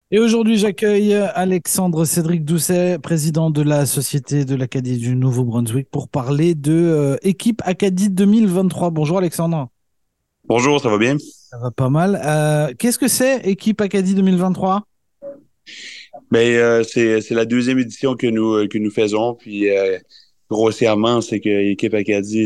Et aujourd'hui, j'accueille Alexandre Cédric Doucet, président de la Société de l'Acadie du Nouveau-Brunswick, pour parler de Équipe Acadie 2023. Bonjour Alexandre, Bonjour, ça va bien? ça va pas mal. Qu'est-ce que c'est Équipe Acadie 2023? C'est la deuxième édition que nous faisons. Grossièrement, c'est que Équipe Acadie,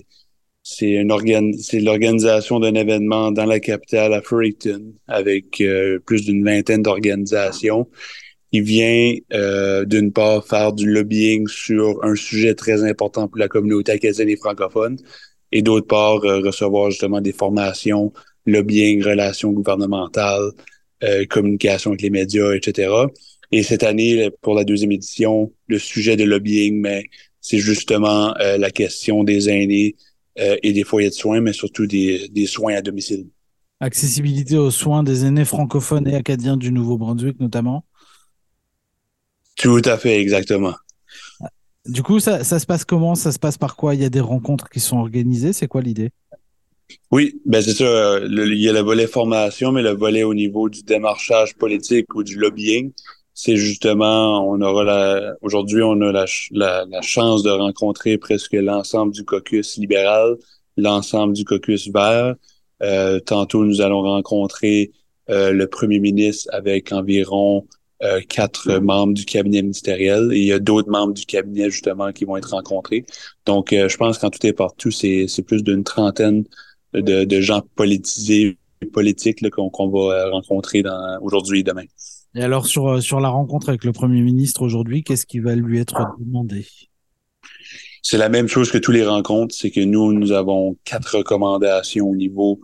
c'est l'organisation d'un événement dans la capitale à Fredericton avec plus d'une vingtaine d'organisations qui vient d'une part faire du lobbying sur un sujet très important pour la communauté acadienne et francophone et d'autre part recevoir justement des formations, lobbying, relations gouvernementales, communication avec les médias, etc. Et cette année, pour la deuxième édition, le sujet de lobbying, mais c'est justement la question des aînés et des foyers de soins, mais surtout des soins à domicile. Accessibilité aux soins des aînés francophones et acadiens du Nouveau-Brunswick notamment. Tout à fait, exactement. Du coup, ça se passe comment? Ça se passe par quoi? Il y a des rencontres qui sont organisées. C'est quoi l'idée? Oui, ben c'est ça. Il y a le volet formation, mais le volet au niveau du démarchage politique ou du lobbying, c'est justement, aujourd'hui, on a la chance de rencontrer presque l'ensemble du caucus libéral, l'ensemble du caucus vert. Tantôt, nous allons rencontrer le premier ministre avec environ quatre membres du cabinet ministériel et il y a d'autres membres du cabinet justement qui vont être rencontrés. Donc, je pense qu'en tout et partout, c'est plus d'une trentaine de gens politisés, politiques là, qu'on va rencontrer aujourd'hui et demain. Et alors, sur la rencontre avec le Premier ministre aujourd'hui, qu'est-ce qui va lui être demandé? C'est la même chose que tous les rencontres, c'est que nous avons quatre recommandations au niveau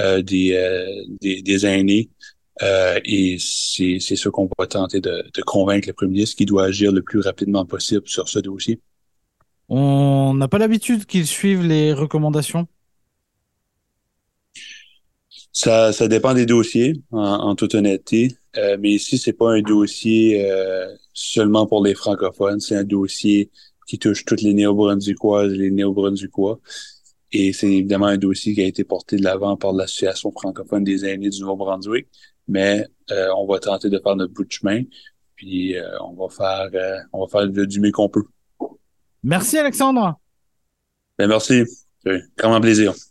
des aînés. Et c'est ce qu'on va tenter de convaincre le premier ministre qui doit agir le plus rapidement possible sur ce dossier. On n'a pas l'habitude qu'ils suivent les recommandations. Ça dépend des dossiers, en toute honnêteté. Mais ici, c'est pas un dossier seulement pour les francophones. C'est un dossier qui touche toutes les néo-brunswickoises et les néo-brunswickois. Et c'est évidemment un dossier qui a été porté de l'avant par l'Association francophone des aînés du Nouveau-Brunswick. Mais on va tenter de faire notre bout de chemin. Puis on va faire du mieux qu'on peut. Merci Alexandre. Ben merci. C'est vraiment plaisir.